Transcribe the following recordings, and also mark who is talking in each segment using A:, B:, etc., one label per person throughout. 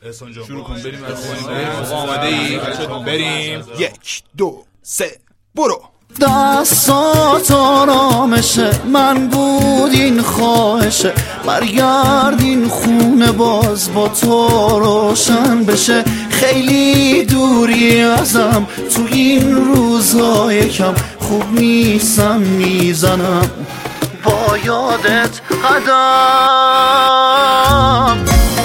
A: شروع کن بریم آماده ای؟ بریم 1 2 3 برو.
B: دستات آرامشه من بود این خواهشه، برگرد این خونه باز با تو روشن بشه. خیلی دوری ازم تو این روزای کم، خوب نیستم میزنم با یادت قدم.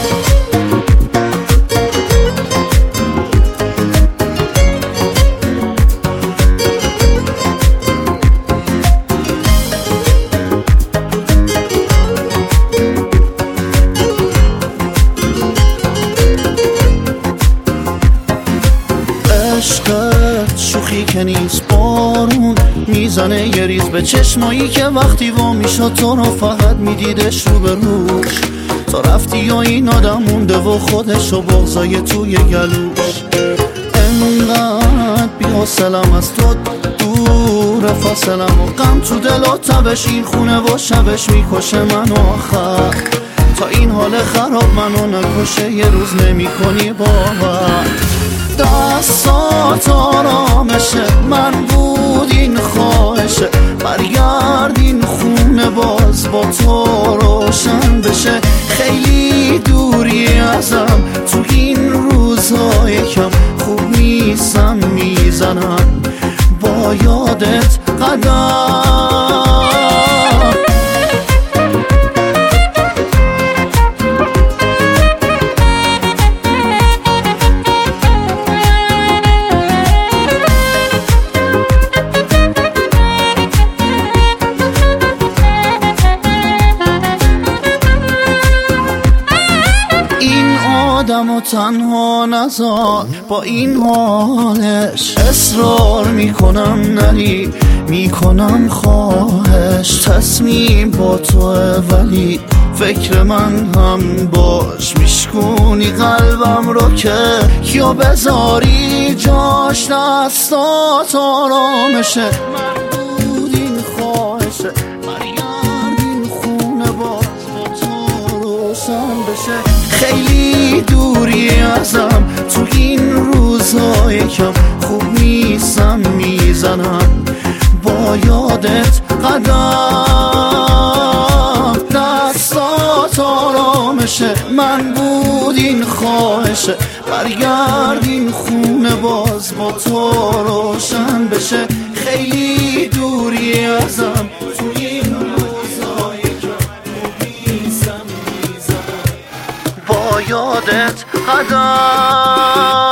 B: عشقت شوخی که نیست، بارون میزنه یه ریز به چشمایی که وقتی وا میشد تو رو فقط میدیدش رو به روش. تا رفتی و این آدم مونده و خودش و بغضای توی گلوش. انقدر بی‌حوصله‌ام از تو دور فاصلم و غم تو دل و تبش، این خونه و شبش میکشه منو آخر. تا این حال خراب منو نکشه یه روز نمی کنی باور. دستات آرامشه من بود این خواهشه، برگرد این خونه باز با تو روشن بشه. خیلی دوری ازم تو این روزای کم، خوب نیستم میزنم با یادت قدم. آدمو تنها نذار با این حالش، اصرار میکنم نری میکنم خواهش. تصمیم با توه ولی فکر من هم باش، میشکونی قلبم رو که کیا بذاری جاش. دستات آرامشه من بود این خواهشه، برگرد این خونه باز با تو روشن بشه. خیلی دوری ازم تو این روزای کم، خوب نیستم میزنم با یادت قدم. دستات آرامشه من بود این خواهشه، برگرد این خونه باز با تو روشن بشه. خیلی دوری ازم تو این روزای کم، خوب نیستم میزنم با یادت قدم.